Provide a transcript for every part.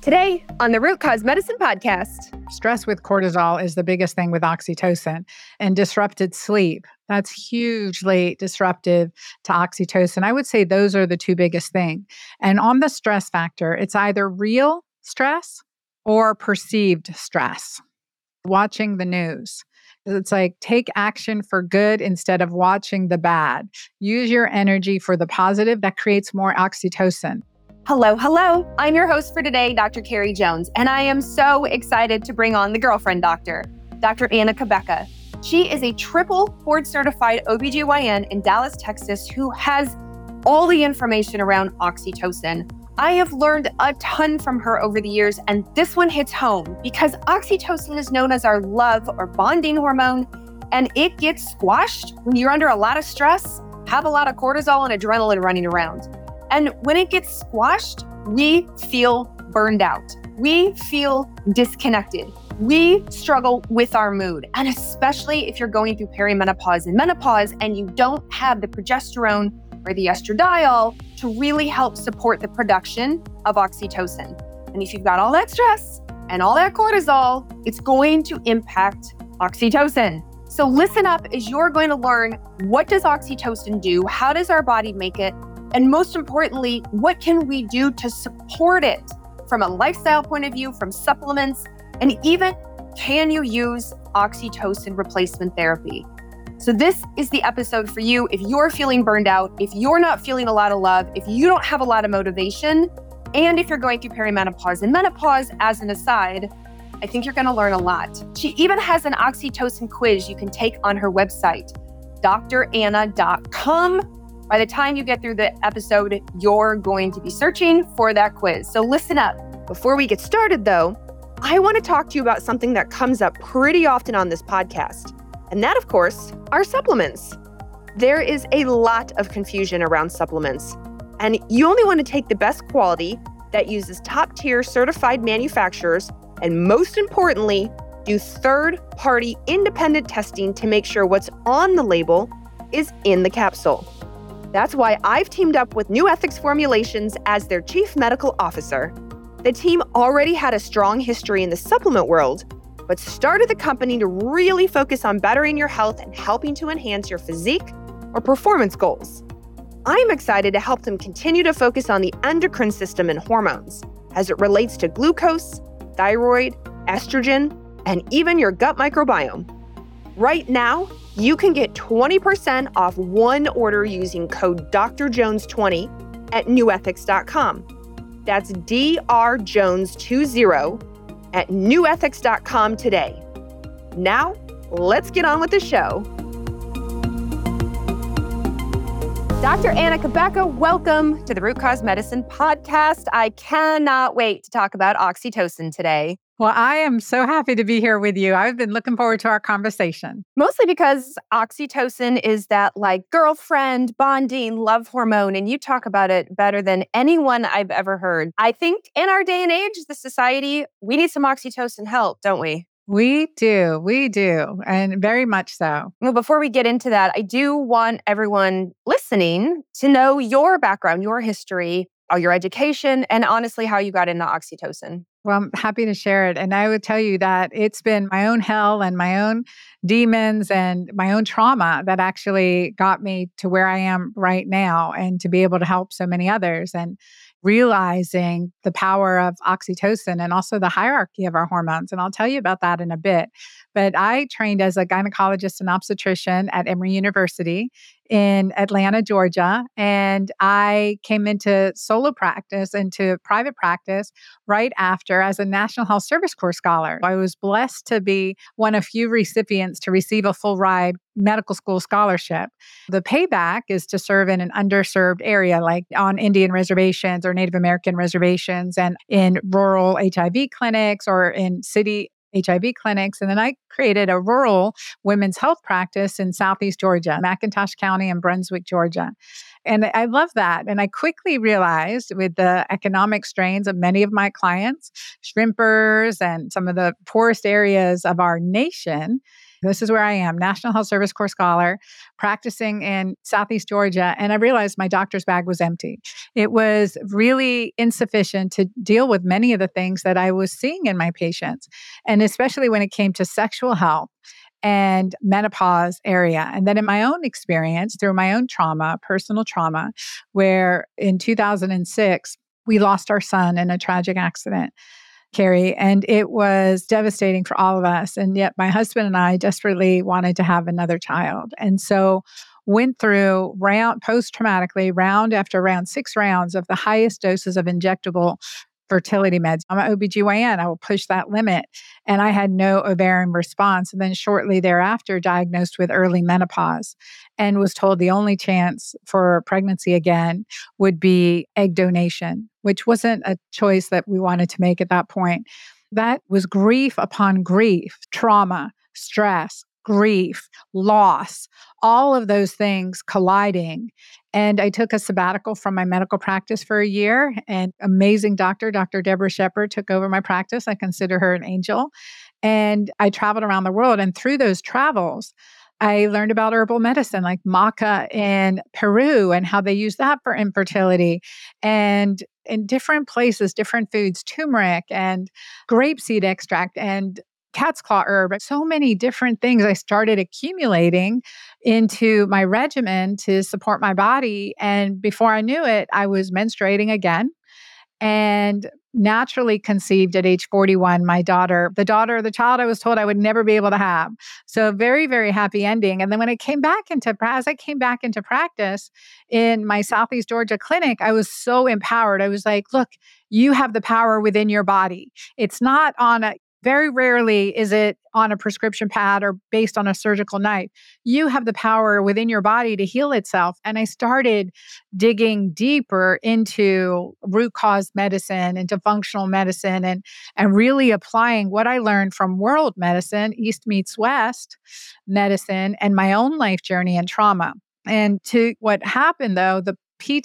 Today on the Root Cause Medicine podcast. Stress with cortisol is the biggest thing with oxytocin, and disrupted sleep. That's hugely disruptive to oxytocin. I would say those are the two biggest things. And on the stress factor, it's either real stress or perceived stress. Watching the news. It's like take action for good instead of watching the bad. Use your energy for the positive that creates more oxytocin. Hello. I'm your host for today, Dr. Carrie Jones, and I am so excited to bring on the girlfriend doctor, Dr. Anna Cabeca. She is a triple board-certified OBGYN in Dallas, Texas, who has all the information around oxytocin. I have learned a ton from her over the years, and this one hits home because oxytocin is known as our love or bonding hormone, and it gets squashed when you're under a lot of stress, have a lot of cortisol and adrenaline running around. And when it gets squashed, we feel burned out. We feel disconnected. We struggle with our mood. And especially if you're going through perimenopause and menopause and you don't have the progesterone or the estradiol to really help support the production of oxytocin. And if you've got all that stress and all that cortisol, it's going to impact oxytocin. So listen up as you're going to learn, what does oxytocin do? How does our body make it? And most importantly, what can we do to support it from a lifestyle point of view, from supplements, and even can you use oxytocin replacement therapy? So this is the episode for you if you're feeling burned out, if you're not feeling a lot of love, if you don't have a lot of motivation, and if you're going through perimenopause and menopause. As an aside, I think you're going to learn a lot. She even has an oxytocin quiz you can take on her website, dranna.com. By the time you get through the episode, you're going to be searching for that quiz. So listen up. Before we get started, though, I want to talk to you about something that comes up pretty often on this podcast. And that, of course, are supplements. There is a lot of confusion around supplements. And you only want to take the best quality that uses top-tier certified manufacturers, and most importantly, do third-party independent testing to make sure what's on the label is in the capsule. That's why I've teamed up with New Ethics Formulations as their chief medical officer. The team already had a strong history in the supplement world, but started the company to really focus on bettering your health and helping to enhance your physique or performance goals. I'm excited to help them continue to focus on the endocrine system and hormones as it relates to glucose, thyroid, estrogen, and even your gut microbiome. Right now, you can get 20% off one order using code DrJones20 at nevethics.com. That's drjones20 at nevethics.com today. Now, let's get on with the show. Dr. Anna Cabeca, welcome to the Root Cause Medicine podcast. I cannot wait to talk about oxytocin today. Well, I am so happy to be here with you. I've been looking forward to our conversation. Mostly because oxytocin is that like girlfriend, bonding, love hormone, and you talk about it better than anyone I've ever heard. I think in our day and age, the society, we need some oxytocin help, don't we? We do, and very much so. Well, before we get into that, I do want everyone listening to know your background, your history, your education, and honestly, how you got into oxytocin. Well, I'm happy to share it. And I would tell you that it's been my own hell and my own demons and my own trauma that actually got me to where I am right now and to be able to help so many others. And realizing the power of oxytocin and also the hierarchy of our hormones. And I'll tell you about that in a bit. But I trained as a gynecologist and obstetrician at Emory University in Atlanta, Georgia. And I came into solo practice, into private practice right after as a National Health Service Corps scholar. I was blessed to be one of few recipients to receive a full ride medical school scholarship. The payback is to serve in an underserved area, like on Indian reservations or Native American reservations, and in rural HIV clinics or in city HIV clinics. And then I created a rural women's health practice in Southeast Georgia, McIntosh County and Brunswick, Georgia. And I love that. And I quickly realized with the economic strains of many of my clients, shrimpers and some of the poorest areas of our nation, This is where I am, National Health Service Corps scholar, practicing in Southeast Georgia. And I realized my doctor's bag was empty. It was really insufficient to deal with many of the things that I was seeing in my patients. And especially when it came to sexual health and menopause area. And then in my own experience, through my own trauma, personal trauma, where in 2006, we lost our son in a tragic accident, Carrie, and it was devastating for all of us. And yet my husband and I desperately wanted to have another child. And so went through post-traumatically, round after round, 6 rounds of the highest doses of injectable fertility meds. I'm an OBGYN. I will push that limit. And I had no ovarian response. And then shortly thereafter, diagnosed with early menopause and was told the only chance for pregnancy again would be egg donation, which wasn't a choice that we wanted to make at that point. That was grief upon grief, trauma, stress, grief, loss, all of those things colliding. And I took a sabbatical from my medical practice for a year, and amazing doctor, Dr. Deborah Shepard, took over my practice. I consider her an angel. And I traveled around the world. And through those travels, I learned about herbal medicine like maca in Peru and how they use that for infertility. And in different places, different foods, turmeric and grapeseed extract and cat's claw herb, so many different things I started accumulating into my regimen to support my body. And before I knew it, I was menstruating again and naturally conceived at age 41, the child I was told I would never be able to have. So very, very happy ending. And then when as I came back into practice in my Southeast Georgia clinic, I was so empowered. I was like, look, you have the power within your body. It's not very rarely is it on a prescription pad or based on a surgical knife. You have the power within your body to heal itself. And I started digging deeper into root cause medicine, into functional medicine, and really applying what I learned from world medicine, East meets West medicine, and my own life journey and trauma. And to what happened though, the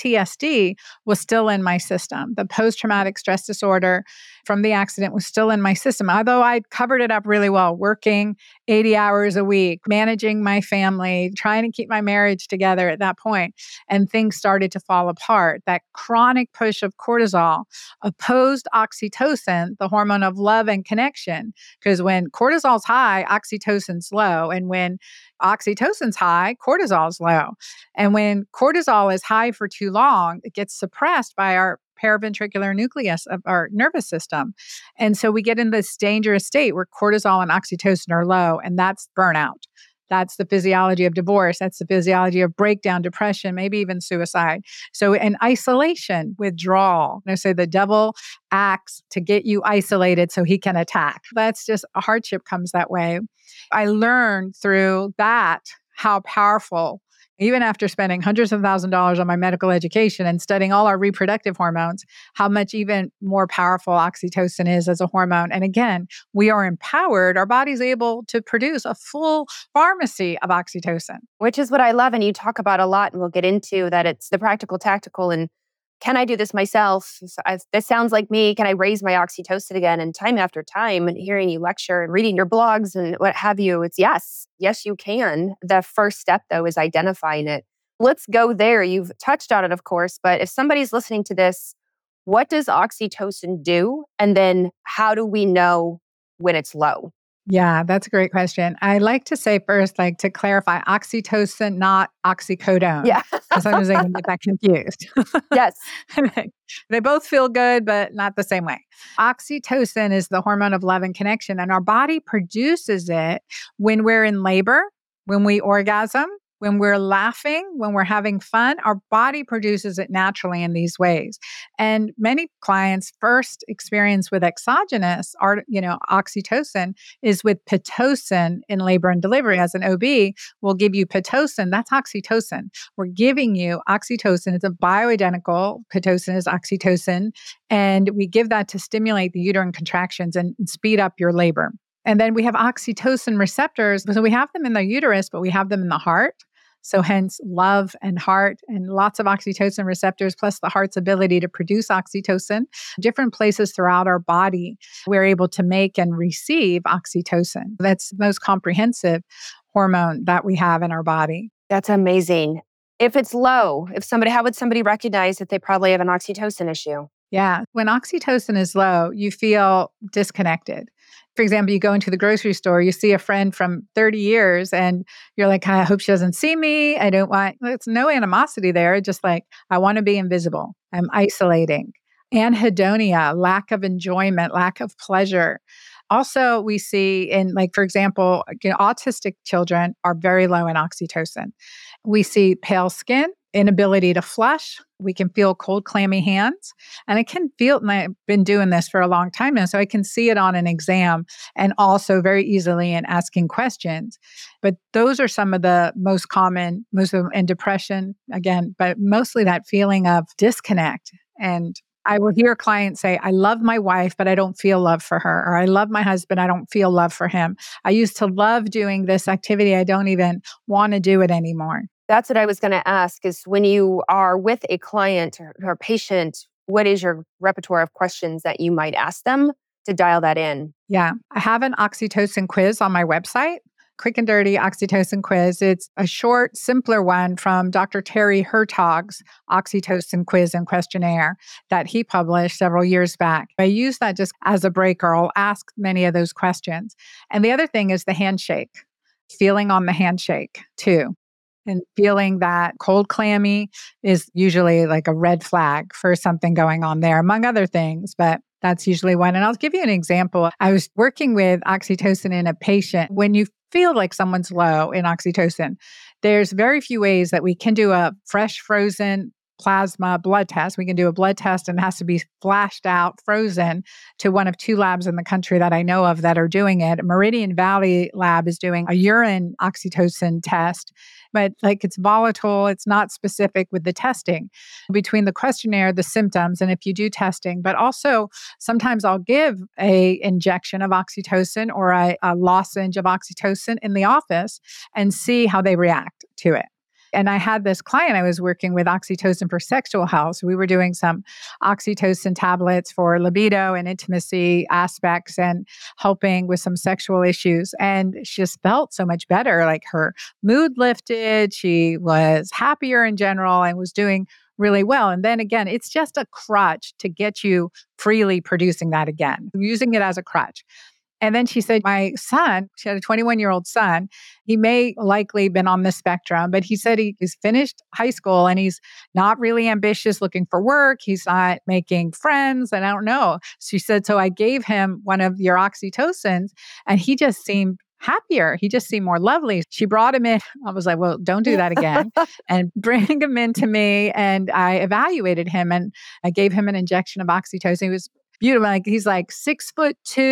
PTSD was still in my system. The post-traumatic stress disorder from the accident was still in my system, although I'd covered it up really well, working 80 hours a week, managing my family, trying to keep my marriage together at that point. And things started to fall apart. That chronic push of cortisol opposed oxytocin, the hormone of love and connection, because when cortisol's high, oxytocin's low. And when oxytocin's high, cortisol's low. And when cortisol is high for too long, it gets suppressed by our paraventricular nucleus of our nervous system. And so we get in this dangerous state where cortisol and oxytocin are low, and that's burnout. That's the physiology of divorce. That's the physiology of breakdown, depression, maybe even suicide. So in isolation, withdrawal, say the devil acts to get you isolated so he can attack. That's just a hardship comes that way. I learned through that how powerful, even after spending hundreds of thousands of dollars on my medical education and studying all our reproductive hormones, how much even more powerful oxytocin is as a hormone. And again, we are empowered. Our body's able to produce a full pharmacy of oxytocin. Which is what I love. And you talk about a lot, and we'll get into that. It's the practical, tactical, and can I do this myself? This sounds like me. Can I raise my oxytocin again? And time after time, and hearing you lecture and reading your blogs and what have you, it's yes, you can. The first step, though, is identifying it. Let's go there. You've touched on it, of course, but if somebody's listening to this, what does oxytocin do? And then how do we know when it's low? Yeah, that's a great question. I like to say first, to clarify, oxytocin, not oxycodone. Yeah. Because sometimes they can get that confused. Yes. They both feel good, but not the same way. Oxytocin is the hormone of love and connection, and our body produces it when we're in labor, when we orgasm, when we're laughing, when we're having fun. Our body produces it naturally in these ways. And many clients' first experience with exogenous, oxytocin is with Pitocin in labor and delivery. As an OB, we'll give you Pitocin. That's oxytocin. We're giving you oxytocin. It's a bioidentical. Pitocin is oxytocin. And we give that to stimulate the uterine contractions and speed up your labor. And then we have oxytocin receptors. So we have them in the uterus, but we have them in the heart, So hence love and heart and lots of oxytocin receptors, plus the heart's ability to produce oxytocin. Different places throughout our body, we're able to make and receive oxytocin. That's the most comprehensive hormone that we have in our body. That's amazing. If it's low, how would somebody recognize that they probably have an oxytocin issue? Yeah. When oxytocin is low, you feel disconnected. For example, you go into the grocery store, you see a friend from 30 years, and you're like, I hope she doesn't see me. I don't want, it's no animosity there. Just like, I want to be invisible. I'm isolating. Anhedonia, lack of enjoyment, lack of pleasure. Also, we see in, like, for example, autistic children are very low in oxytocin. We see pale skin, inability to flush. We can feel cold, clammy hands. And I can feel, and I've been doing this for a long time now, so I can see it on an exam and also very easily in asking questions. But those are some of the most common, and depression, again, but mostly that feeling of disconnect. And I will hear clients say, I love my wife, but I don't feel love for her. Or I love my husband, I don't feel love for him. I used to love doing this activity. I don't even want to do it anymore. That's what I was going to ask is when you are with a client or patient, what is your repertoire of questions that you might ask them to dial that in? Yeah, I have an oxytocin quiz on my website, Quick and Dirty Oxytocin Quiz. It's a short, simpler one from Dr. Terry Hertog's Oxytocin Quiz and Questionnaire that he published several years back. I use that just as a breaker. I'll ask many of those questions. And the other thing is the handshake, feeling on the handshake too. And feeling that cold, clammy is usually like a red flag for something going on there, among other things. But that's usually one. And I'll give you an example. I was working with oxytocin in a patient. When you feel like someone's low in oxytocin, there's very few ways that we can do a fresh frozen plasma blood test. We can do a blood test and it has to be flashed out, frozen to one of two labs in the country that I know of that are doing it. Meridian Valley Lab is doing a urine oxytocin test, but like it's volatile. It's not specific with the testing between the questionnaire, the symptoms, and if you do testing. But also sometimes I'll give a injection of oxytocin or a lozenge of oxytocin in the office and see how they react to it. And I had this client I was working with oxytocin for sexual health. We were doing some oxytocin tablets for libido and intimacy aspects and helping with some sexual issues. And she just felt so much better. Like her mood lifted. She was happier in general and was doing really well. And then again, it's just a crutch to get you freely producing that again, using it as a crutch. And then she said, my son, she had a 21-year-old son. He may likely been on the spectrum, but he said he's finished high school and he's not really ambitious looking for work. He's not making friends. And I don't know. She said, so I gave him one of your oxytocins and he just seemed happier. He just seemed more lovely. She brought him in. I was like, well, don't do that again. And bring him in to me. And I evaluated him and I gave him an injection of oxytocin. He was beautiful. Like he's like 6'2",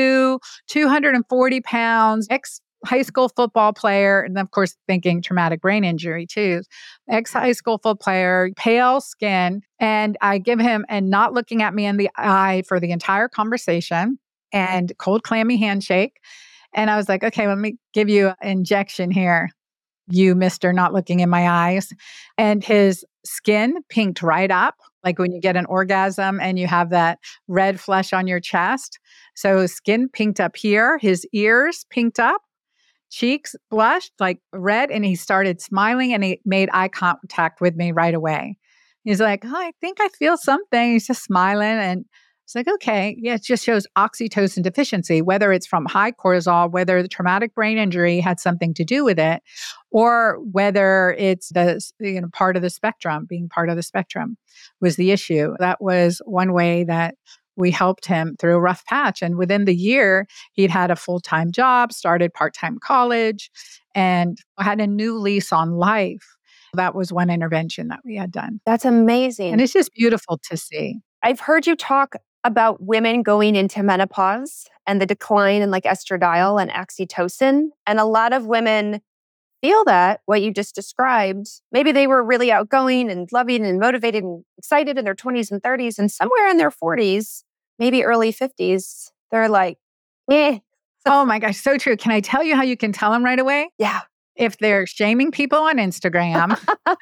240 pounds, ex-high school football player. And of course, thinking traumatic brain injury too. Ex-high school football player, pale skin. And I give him and not looking at me in the eye for the entire conversation and cold, clammy handshake. And I was like, okay, let me give you an injection here. You, mister, not looking in my eyes. And his skin pinked right up, like when you get an orgasm and you have that red flush on your chest. So his skin pinked up here, his ears pinked up, cheeks blushed like red, and he started smiling and he made eye contact with me right away. He's like, oh, I think I feel something. He's just smiling. And it's like, okay, yeah, it just shows oxytocin deficiency, whether it's from high cortisol, whether the traumatic brain injury had something to do with it, or whether it's the part of the spectrum, being part of the spectrum was the issue. That was one way that we helped him through a rough patch. And within the year, he'd had a full-time job, started part-time college, and had a new lease on life. That was one intervention that we had done. That's amazing. And it's just beautiful to see. I've heard you talk about women going into menopause and the decline in like estradiol and oxytocin. And a lot of women feel that, what you just described. Maybe they were really outgoing and loving and motivated and excited in their 20s and 30s. And somewhere in their 40s, maybe early 50s, they're like, eh. Oh my gosh, so true. Can I tell you how you can tell them right away? Yeah. If they're shaming people on Instagram,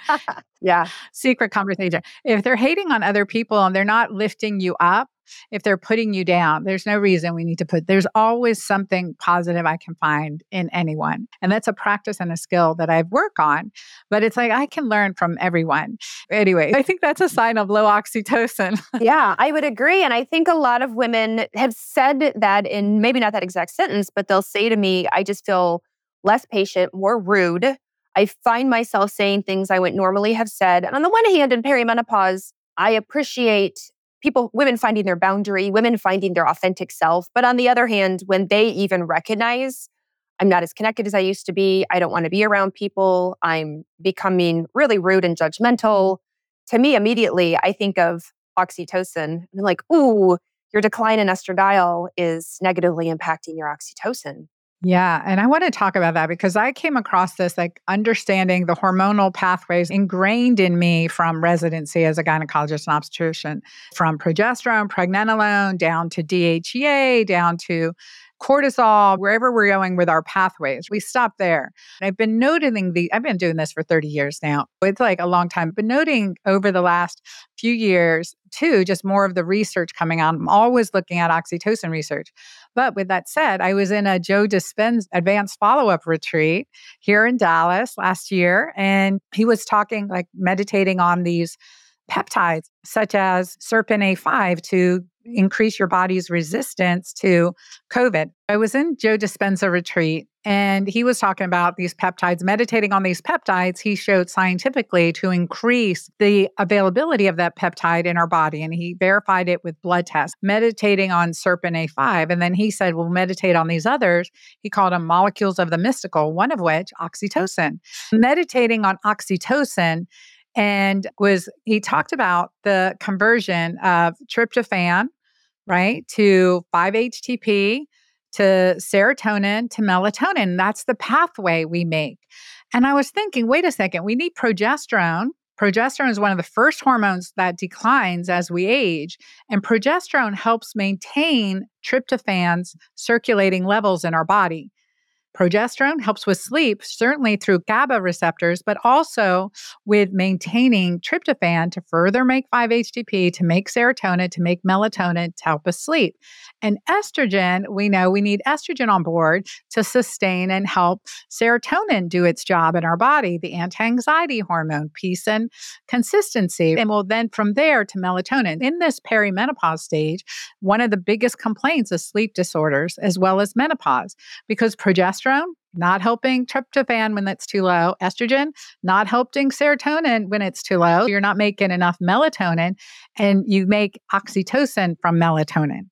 Yeah. secret conversation. If they're hating on other people and they're not lifting you up, if they're putting you down, there's no reason we need to there's always something positive I can find in anyone. And that's a practice and a skill that I've worked on. But it's like I can learn from everyone. Anyway, I think that's a sign of low oxytocin. Yeah, I would agree. And I think a lot of women have said that in maybe not that exact sentence, but they'll say to me, I just feel less patient, more rude. I find myself saying things I would normally have said. And on the one hand, in perimenopause, I appreciate women finding their boundary, women finding their authentic self. But on the other hand, when they even recognize I'm not as connected as I used to be, I don't want to be around people, I'm becoming really rude and judgmental. To me, immediately, I think of oxytocin. I'm like, ooh, your decline in estradiol is negatively impacting your oxytocin. Yeah. And I want to talk about that because I came across this like understanding the hormonal pathways ingrained in me from residency as a gynecologist and obstetrician, from progesterone, pregnenolone, down to DHEA, down to cortisol, wherever we're going with our pathways. We stop there. I've been noting I've been doing this for 30 years now. It's like a long time, but noting over the last few years too, just more of the research coming out. I'm always looking at oxytocin research. But with that said, I was in a Joe Dispenza advanced follow-up retreat here in Dallas last year, and he was talking, like meditating on these peptides such as Serpin A5 to increase your body's resistance to COVID. I was in Joe Dispenza retreat and he was talking about these peptides, meditating on these peptides. He showed scientifically to increase the availability of that peptide in our body. And he verified it with blood tests, meditating on Serpin A5. And then he said, well, meditate on these others. He called them molecules of the mystical, one of which oxytocin. Meditating on oxytocin he talked about the conversion of tryptophan, right, to 5-HTP, to serotonin, to melatonin. That's the pathway we make. And I was thinking, wait a second, we need progesterone. Progesterone is one of the first hormones that declines as we age. And progesterone helps maintain tryptophan's circulating levels in our body. Progesterone helps with sleep, certainly through GABA receptors, but also with maintaining tryptophan to further make 5-HTP, to make serotonin, to make melatonin to help us sleep. And estrogen, we know we need estrogen on board to sustain and help serotonin do its job in our body, the anti-anxiety hormone, peace and consistency. And we'll then from there to melatonin. In this perimenopause stage, one of the biggest complaints is sleep disorders as well as menopause because progesterone not helping tryptophan when it's too low, estrogen not helping serotonin when it's too low. You're not making enough melatonin and you make oxytocin from melatonin.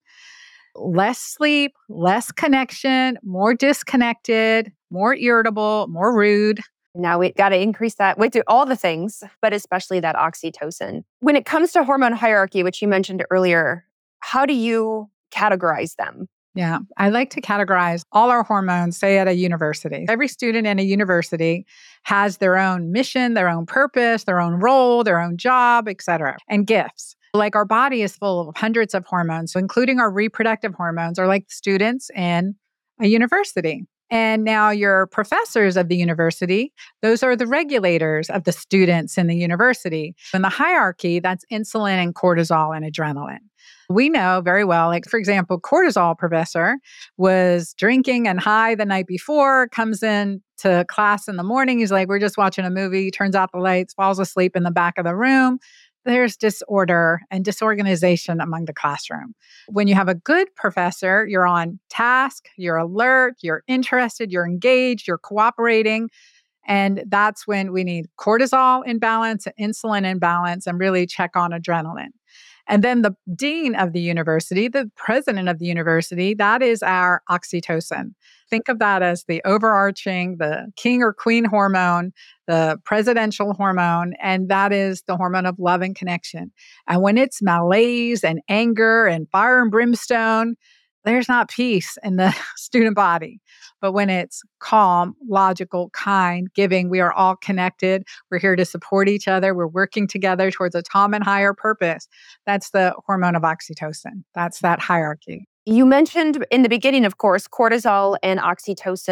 Less sleep, less connection, more disconnected, more irritable, more rude. Now we got to increase that. We do all the things, but especially that oxytocin. When it comes to hormone hierarchy, which you mentioned earlier, how do you categorize them? Yeah, I like to categorize all our hormones, say at a university. Every student in a university has their own mission, their own purpose, their own role, their own job, et cetera, and gifts. Like our body is full of hundreds of hormones, including our reproductive hormones, are like students in a university. And now your professors of the university, those are the regulators of the students in the university. In the hierarchy, that's insulin and cortisol and adrenaline. We know very well, like for example, cortisol professor was drinking and high the night before, comes in to class in the morning. He's like, we're just watching a movie, turns out the lights, falls asleep in the back of the room. There's disorder and disorganization among the classroom. When you have a good professor, you're on task, you're alert, you're interested, you're engaged, you're cooperating. And that's when we need cortisol in balance, insulin in balance, and really check on adrenaline. And then the dean of the university, the president of the university, that is our oxytocin. Think of that as the overarching, the king or queen hormone, the presidential hormone, and that is the hormone of love and connection. And when it's malaise and anger and fire and brimstone, there's not peace in the student body. But when it's calm, logical, kind, giving, we are all connected. We're here to support each other. We're working together towards a common higher purpose. That's the hormone of oxytocin. That's that hierarchy. You mentioned in the beginning, of course, cortisol and oxytocin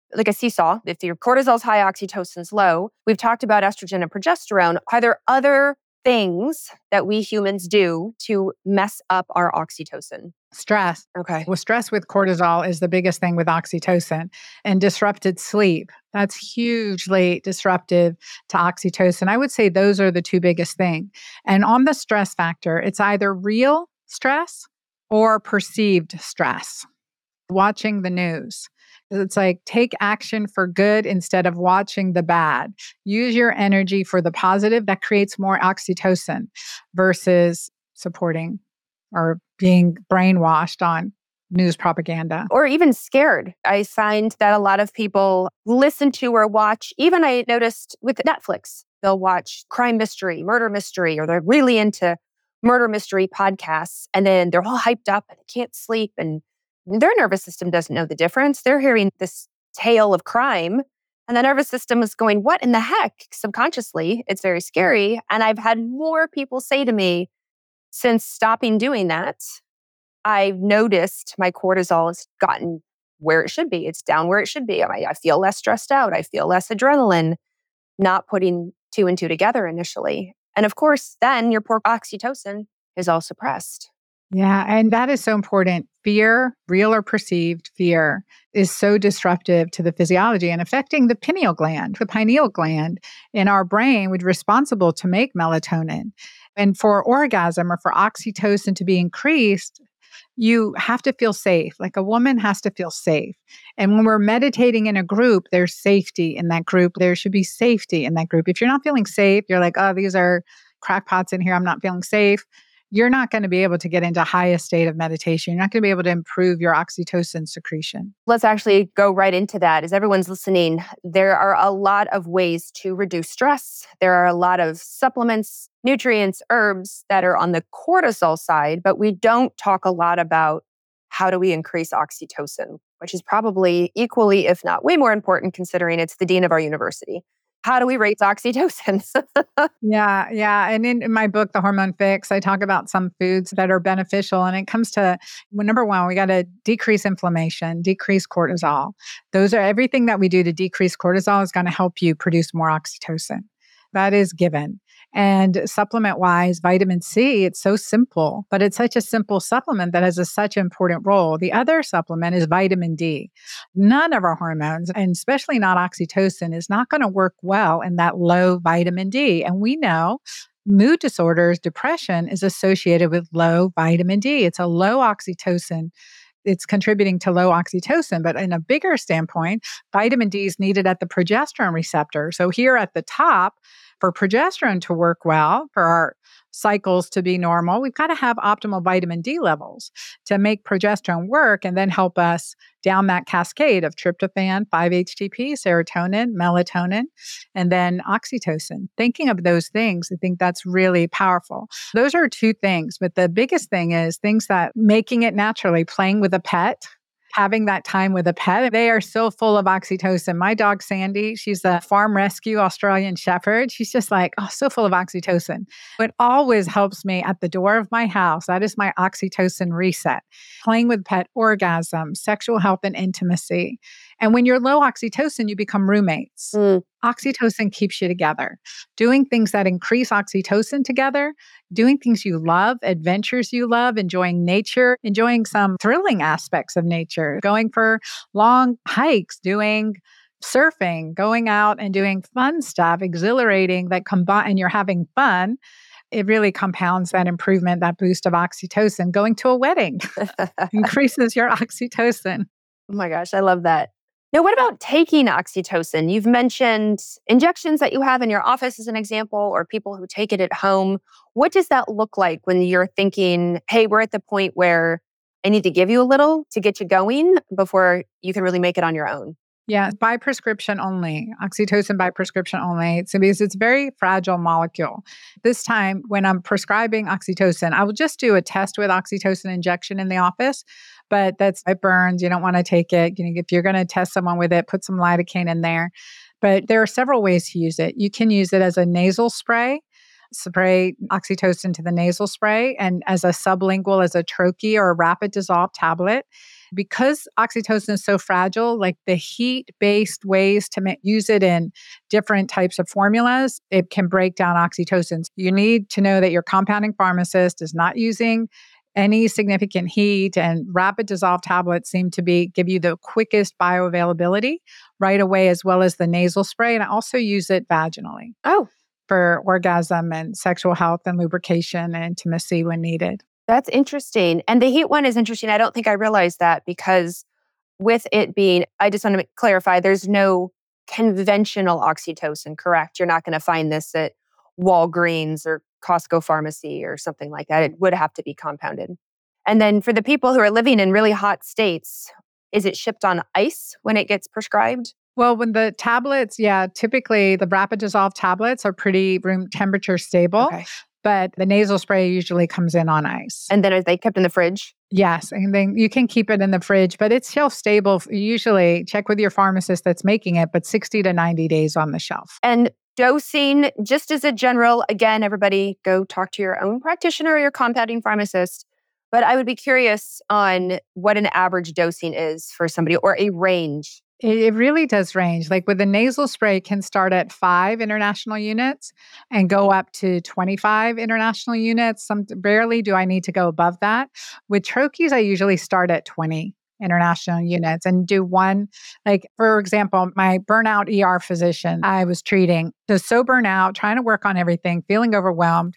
like a seesaw. If your cortisol's high, oxytocin's low. We've talked about estrogen and progesterone. Are there other things that we humans do to mess up our oxytocin? Stress. Okay. Well, stress with cortisol is the biggest thing with oxytocin, and disrupted sleep. That's hugely disruptive to oxytocin. I would say those are the two biggest things. And on the stress factor, it's either real stress or perceived stress. Watching the news. It's like take action for good instead of watching the bad. Use your energy for the positive that creates more oxytocin versus supporting or being brainwashed on news propaganda. Or even scared. I find that a lot of people listen to or watch, even I noticed with Netflix, they'll watch crime mystery, murder mystery, or they're really into murder mystery podcasts. And then they're all hyped up and can't sleep. And their nervous system doesn't know the difference. They're hearing this tale of crime. And the nervous system is going, what in the heck? Subconsciously, it's very scary. And I've had more people say to me, since stopping doing that, I've noticed my cortisol has gotten where it should be. It's down where it should be. I feel less stressed out. I feel less adrenaline, not putting two and two together initially. And of course, then your poor oxytocin is all suppressed. Yeah, and that is so important. Fear, real or perceived fear, is so disruptive to the physiology and affecting the pineal gland, the pineal gland in our brain, which is responsible to make melatonin. And for orgasm or for oxytocin to be increased, you have to feel safe. Like a woman has to feel safe. And when we're meditating in a group, there's safety in that group. There should be safety in that group. If you're not feeling safe, you're like, oh, these are crackpots in here. I'm not feeling safe. You're not going to be able to get into highest state of meditation. You're not going to be able to improve your oxytocin secretion. Let's actually go right into that. As everyone's listening, there are a lot of ways to reduce stress. There are a lot of supplements, nutrients, herbs that are on the cortisol side, but we don't talk a lot about how do we increase oxytocin, which is probably equally, if not way more important, considering it's the dean of our university. How do we raise oxytocin? Yeah. And in my book, The Hormone Fix, I talk about some foods that are beneficial. And it comes to, well, number one, we got to decrease inflammation, decrease cortisol. Those are everything that we do to decrease cortisol is going to help you produce more oxytocin. That is given. And supplement wise, vitamin C, it's so simple, but it's such a simple supplement that has such an important role. The other supplement is vitamin D. None of our hormones, and especially not oxytocin, is not going to work well in that low vitamin D. And we know mood disorders, depression is associated with low vitamin D. It's a low oxytocin. It's contributing to low oxytocin, but in a bigger standpoint, vitamin D is needed at the progesterone receptor. So here at the top, for progesterone to work well, for our cycles to be normal, we've got to have optimal vitamin D levels to make progesterone work and then help us down that cascade of tryptophan, 5-HTP, serotonin, melatonin, and then oxytocin. Thinking of those things, I think that's really powerful. Those are two things, but the biggest thing is things that making it naturally, playing with a pet, having that time with a pet. They are so full of oxytocin. My dog, Sandy, she's a farm rescue Australian Shepherd. She's just like, oh, so full of oxytocin. It always helps me at the door of my house. That is my oxytocin reset. Playing with pet, orgasm, sexual health and intimacy. And when you're low oxytocin, you become roommates. Oxytocin keeps you together. Doing things that increase oxytocin together, doing things you love, adventures you love, enjoying nature, enjoying some thrilling aspects of nature, going for long hikes, doing surfing, going out and doing fun stuff, exhilarating that combine, and you're having fun. It really compounds that improvement, that boost of oxytocin. Going to a wedding increases your oxytocin. Oh my gosh, I love that. Now, what about taking oxytocin? You've mentioned injections that you have in your office as an example, or people who take it at home. What does that look like when you're thinking, hey, we're at the point where I need to give you a little to get you going before you can really make it on your own? Yeah, by prescription only, oxytocin by prescription only. So because it's a very fragile molecule. This time, when I'm prescribing oxytocin, I will just do a test with oxytocin injection in the office, but it burns. You don't want to take it. If you're going to test someone with it, put some lidocaine in there. But there are several ways to use it. You can use it as a nasal spray. spray oxytocin to the nasal spray and as a sublingual, as a troche or a rapid dissolve tablet. Because oxytocin is so fragile, like the heat-based ways to use it in different types of formulas, it can break down oxytocin. You need to know that your compounding pharmacist is not using any significant heat, and rapid dissolve tablets seem to give you the quickest bioavailability right away, as well as the nasal spray. And I also use it vaginally. Oh, for orgasm and sexual health and lubrication and intimacy when needed. that's interesting. And the heat one is interesting. I don't think I realized that because with it being, I just want to clarify, there's no conventional oxytocin, correct? You're not going to find this at Walgreens or Costco pharmacy or something like that. It would have to be compounded. And then for the people who are living in really hot states, is it shipped on ice when it gets prescribed? Well, when the tablets, typically the rapid dissolve tablets are pretty room temperature stable, Okay. but the nasal spray usually comes in on ice. And then are they kept in the fridge? Yes, and then you can keep it in the fridge, but it's shelf stable. Usually check with your pharmacist that's making it, but 60 to 90 days on the shelf. And dosing, just as a general, again, everybody go talk to your own practitioner or your compounding pharmacist. But I would be curious on what an average dosing is for somebody or a range. It really does range. Like with the nasal spray, it can start at 5 international units and go up to 25 international units. Rarely do I need to go above that. With troches, I usually start at 20 international units and do one. Like, for example, my burnout ER physician I was treating was so burnout, trying to work on everything, feeling overwhelmed,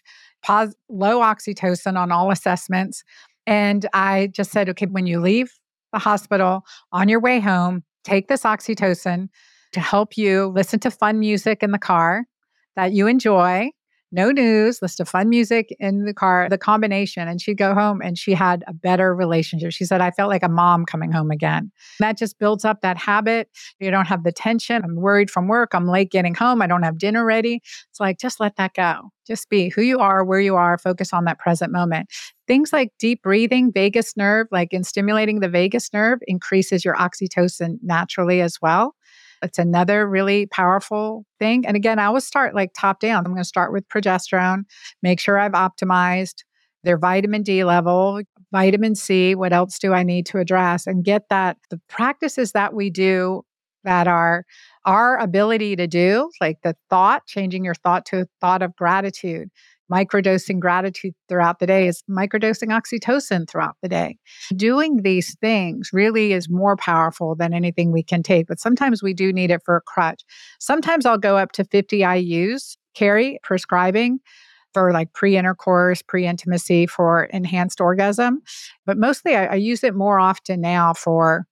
low oxytocin on all assessments. And I just said, okay, when you leave the hospital on your way home, take this oxytocin to help you listen to fun music in the car that you enjoy. No news, listen to fun music in the car, the combination. And she'd go home and she had a better relationship. She said, I felt like a mom coming home again. That just builds up that habit. You don't have the tension. I'm worried from work. I'm late getting home. I don't have dinner ready. It's like, just let that go. Just be who you are, where you are, focus on that present moment. Things like deep breathing, vagus nerve, like in stimulating the vagus nerve, increases your oxytocin naturally as well. It's another really powerful thing. And again, I always start like top down. I'm going to start with progesterone, make sure I've optimized their vitamin D level, vitamin C. What else do I need to address? And get that the practices that we do that are our ability to do, like the thought, changing your thought to a thought of gratitude. Microdosing gratitude throughout the day is microdosing oxytocin throughout the day. Doing these things really is more powerful than anything we can take, but sometimes we do need it for a crutch. Sometimes I'll go up to 50 IUs, Carrie, prescribing for like pre-intercourse, pre-intimacy for enhanced orgasm. But mostly I use it more often now for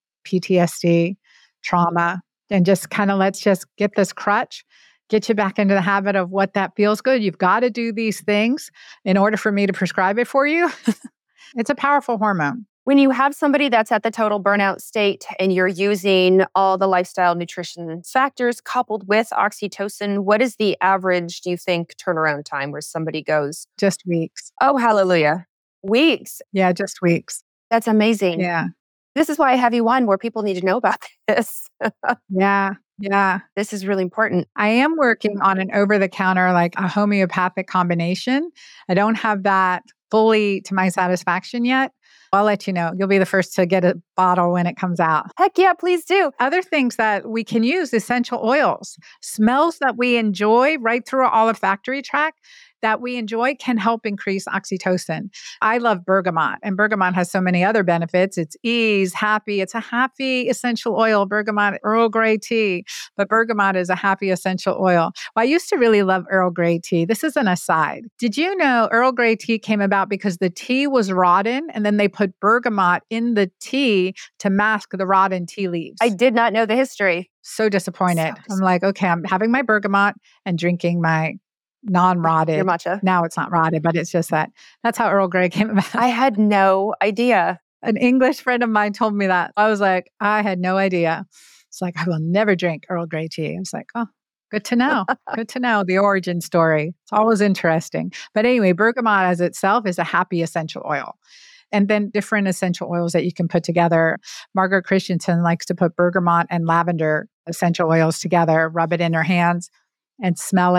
PTSD, trauma, and just kind of let's just get this crutch, get you back into the habit of what that feels good. You've got to do these things in order for me to prescribe it for you. It's a powerful hormone. When you have somebody that's at the total burnout state and you're using all the lifestyle nutrition factors coupled with oxytocin, what is the average, do you think, turnaround time where somebody goes? Just weeks. Oh, hallelujah. Weeks. Yeah, just weeks. That's amazing. Yeah. This is why I have you on. More people need to know about this. Yeah. This is really important. I am working on an over-the-counter, like a homeopathic combination. I don't have that fully to my satisfaction yet. I'll let you know. You'll be the first to get a bottle when it comes out. Heck yeah, please do. Other things that we can use, essential oils, smells that we enjoy right through our olfactory tract that we enjoy can help increase oxytocin. I love bergamot, and bergamot has so many other benefits. It's ease, happy. It's a happy essential oil, bergamot, Earl Grey tea, but bergamot is a happy essential oil. Well, I used to really love Earl Grey tea. This is an aside. Did you know Earl Grey tea came about because the tea was rotten, and then they put bergamot in the tea to mask the rotten tea leaves? I did not know the history. So disappointed. I'm like, okay, I'm having my bergamot and drinking my non-rotted. Your matcha. Now it's not rotted, but it's just that's how Earl Grey came about. I had no idea. An English friend of mine told me that. I was like, I had no idea. It's like, I will never drink Earl Grey tea. I was like, oh, good to know. Good to know the origin story. It's always interesting. But anyway, bergamot as itself is a happy essential oil. And then different essential oils that you can put together. Margaret Christensen likes to put bergamot and lavender essential oils together, rub it in her hands and smell it.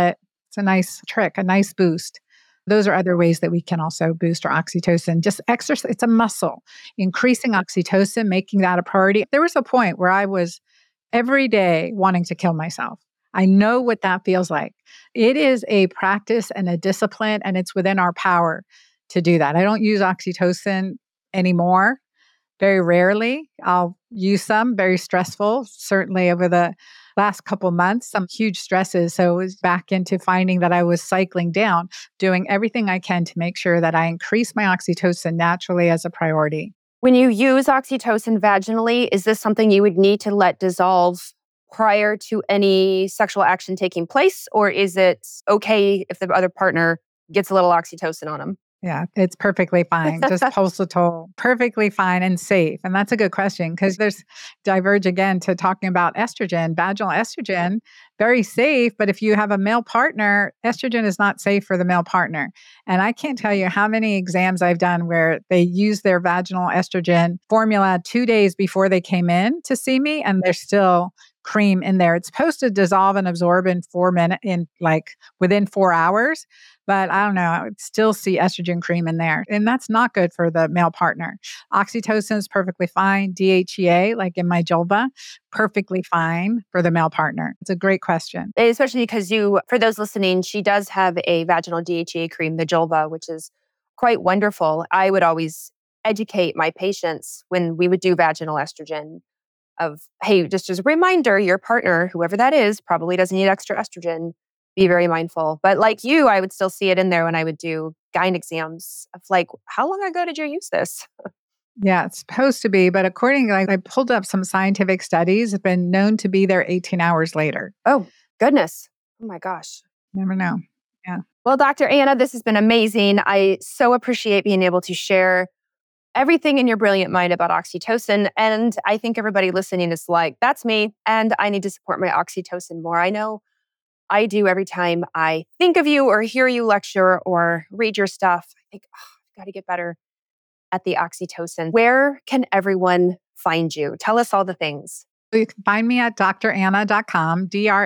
It's a nice trick, a nice boost. Those are other ways that we can also boost our oxytocin. Just exercise, it's a muscle. Increasing oxytocin, making that a priority. There was a point where I was every day wanting to kill myself. I know what that feels like. It is a practice and a discipline, and it's within our power to do that. I don't use oxytocin anymore. Very rarely. I'll use some, very stressful, certainly over the last couple months, some huge stresses. So it was back into finding that I was cycling down, doing everything I can to make sure that I increase my oxytocin naturally as a priority. When you use oxytocin vaginally, is this something you would need to let dissolve prior to any sexual action taking place? Or is it okay if the other partner gets a little oxytocin on them? Yeah, it's perfectly fine. Just pulsatile, perfectly fine and safe. And that's a good question because there's diverge again to talking about estrogen, vaginal estrogen, very safe. But if you have a male partner, estrogen is not safe for the male partner. And I can't tell you how many exams I've done where they use their vaginal estrogen formula 2 days before they came in to see me, and there's still cream in there. It's supposed to dissolve and absorb in 4 minutes, within 4 hours. But I don't know, I would still see estrogen cream in there. And that's not good for the male partner. Oxytocin is perfectly fine. DHEA, like in my Julva, perfectly fine for the male partner. It's a great question. Especially because for those listening, she does have a vaginal DHEA cream, the Julva, which is quite wonderful. I would always educate my patients when we would do vaginal estrogen of, hey, just as a reminder, your partner, whoever that is, probably doesn't need extra estrogen. Be very mindful. But like you, I would still see it in there when I would do gyne exams of like, how long ago did you use this? Yeah, it's supposed to be. But I pulled up some scientific studies, have been known to be there 18 hours later. Oh, goodness. Oh my gosh. Never know. Yeah. Well, Dr. Anna, this has been amazing. I so appreciate being able to share everything in your brilliant mind about oxytocin. And I think everybody listening is like, that's me. And I need to support my oxytocin more. I know I do every time I think of you or hear you lecture or read your stuff. I think, I've got to get better at the oxytocin. Where can everyone find you? Tell us all the things. You can find me at dranna.com,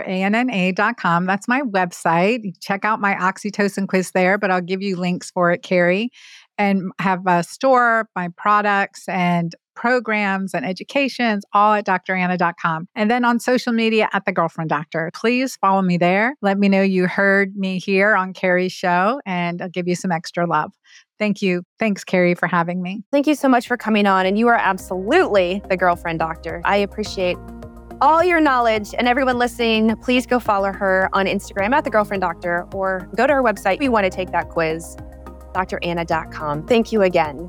DRANNA.com. That's my website. You check out my oxytocin quiz there, but I'll give you links for it, Carrie. And have a store, my products and programs and educations, all at dranna.com. And then on social media at The Girlfriend Doctor. Please follow me there. Let me know you heard me here on Carrie's show, and I'll give you some extra love. Thank you. Thanks, Carrie, for having me. Thank you so much for coming on. And you are absolutely the Girlfriend Doctor. I appreciate all your knowledge. And everyone listening, please go follow her on Instagram at The Girlfriend Doctor, or go to her website if you want to take that quiz, dranna.com. Thank you again.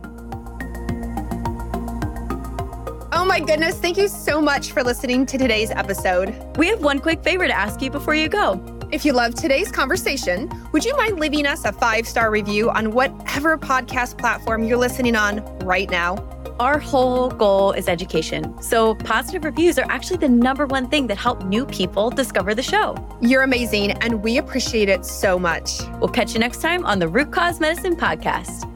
Oh my goodness, thank you so much for listening to today's episode. We have one quick favor to ask you before you go. If you loved today's conversation, would you mind leaving us a 5-star review on whatever podcast platform you're listening on right now? Our whole goal is education. So positive reviews are actually the #1 thing that help new people discover the show. You're amazing, and we appreciate it so much. We'll catch you next time on the Root Cause Medicine Podcast.